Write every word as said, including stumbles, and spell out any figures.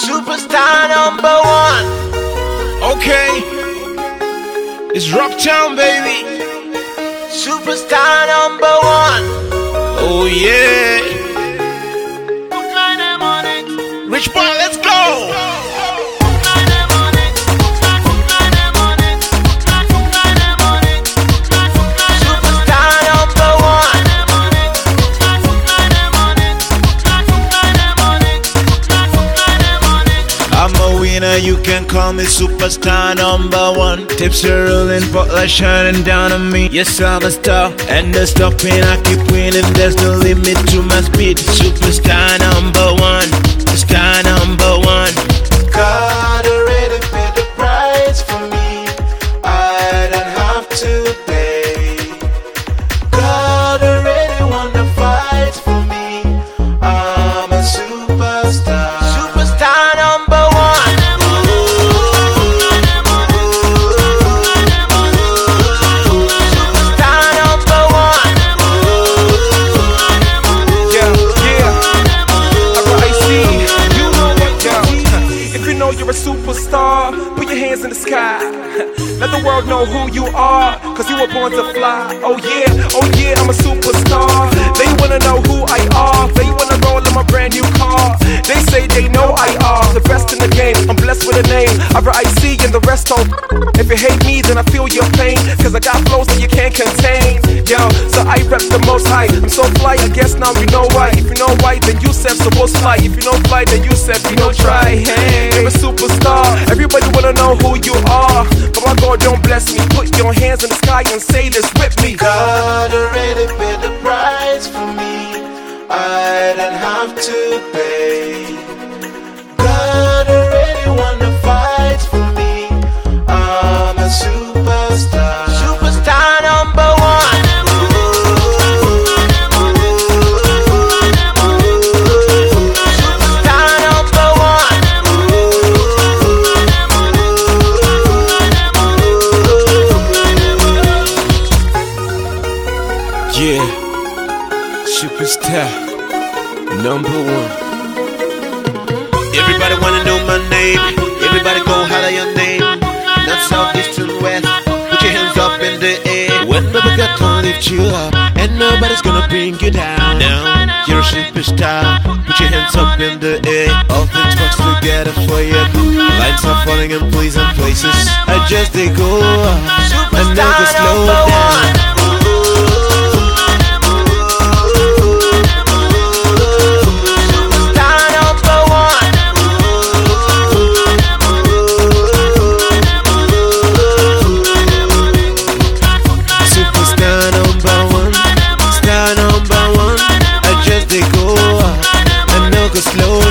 Superstar number one. Okay, it's Rocktown, baby. Superstar number one. Oh yeah. Rich boy, let's go. You can call me superstar number one. Tips are rolling, spotlight shining down on me. Yes, I'm a star, and the stopping, I keep winning. There's no limit to my speed. Superstar number one, star number one. God already paid the price for me. I don't have to pay. God already won the fight for me. I'm a superstar. Superstar number one. You're a superstar, put your hands in the sky. Let the world know who you are, cause you were born to fly. Oh yeah, oh yeah, I'm a superstar. They wanna know who I are, they wanna roll in my brand new car. They say they know I are the best in the game, I'm blessed with a name, R I C and the rest don't. If you hate me, then I feel your pain, cause I got flows that you can't contain. Yo, so I rep the most high, I'm so fly, I guess now you know why. If you know why, then you said supposed fly. If you know fly, then you said we don't try. Hey, you're a superstar, everybody wanna know who you are. But my God don't bless me, put your hands in the sky and say this with me. God already paid the price for me, I don't have to pay. God already won the fight for me, I'm a superstar. Superstar number one. Yeah, superstar number one. Everybody wanna know my name. Everybody go holler your name. Not south, east, and west. Put your hands up in the air. When the got to lift you up, and nobody's gonna bring you down. Now you're a superstar. Put your hands up in the air. All things works together for you. Lights are falling in pleasant places. I just they go up, and never slow down. Slow